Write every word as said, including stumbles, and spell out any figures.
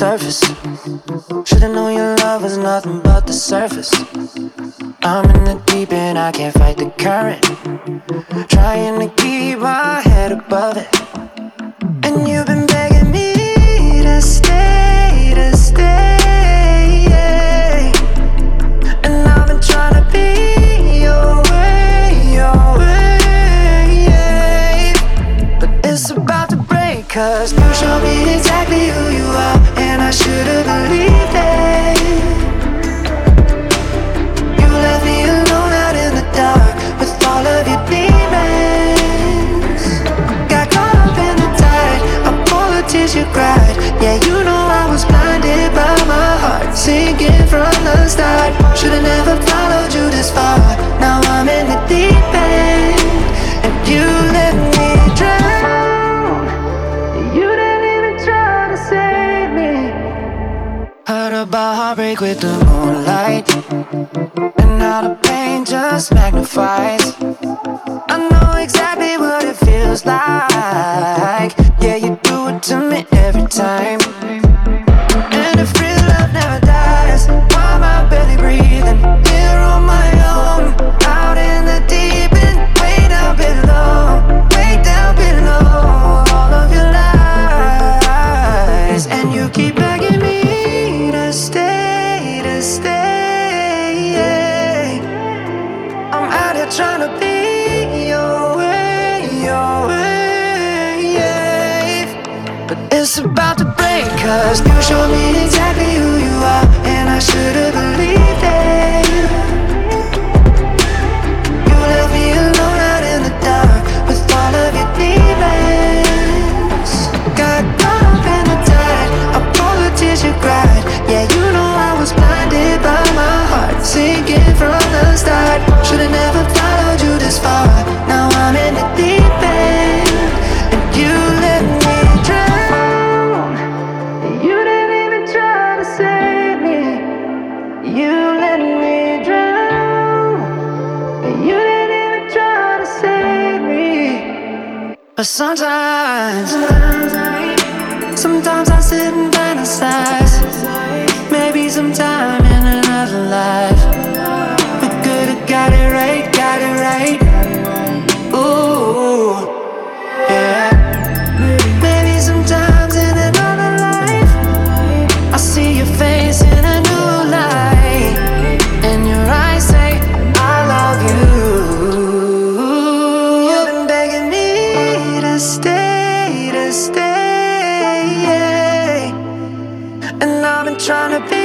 surface. Should've known your love was nothing but the surface. I'm in the deep end, I can't fight the current. Trying to keep my head above it. And you've been begging me to stay, to stay, yeah. And I've been trying to be your way, your way, yeah. But it's about to break, cause you show me exactly who you are, and I should've believed it. You left me alone out in the dark with all of your demons. Got caught up in the tide, all the tears you cried. Yeah, you know I was blinded by my heart, sinking from the start. Should've never followed you this far. Now I'm in the deep end, and you let me drown. You didn't even try to save me. Heard about heartbreak with the moonlight, and how the pain just magnifies. I know exactly what it feels like. Yeah, you do it to me every time. And if real love never dies, why am I barely breathing? Here on my own, out in the deep end, way down below, way down below. All of your lies, and you keep begging me to stay, to stay, yeah. I'm out here trying to be your way, your way, yeah. But it's about to break, cause you show me exactly who you are, and I should've believed it. You left me alone out in the dark with all of your demons. Got caught up in the tide of all the tears you cried. Yeah, you know I was blinded by my heart, sinking from the start. Should've never followed you this far. Now I'm in the deep end, and you let me drown. You didn't even try to save me. You let me drown. You didn't even try to save me. But sometimes, sometimes I sit and fantasize. Maybe sometime in another life we could've got it right, got it right. Ooh, yeah. Maybe sometimes in another life I see your face in a new light, and your eyes say I love you. You've been begging me to stay, to stay, yeah. And I've been trying to be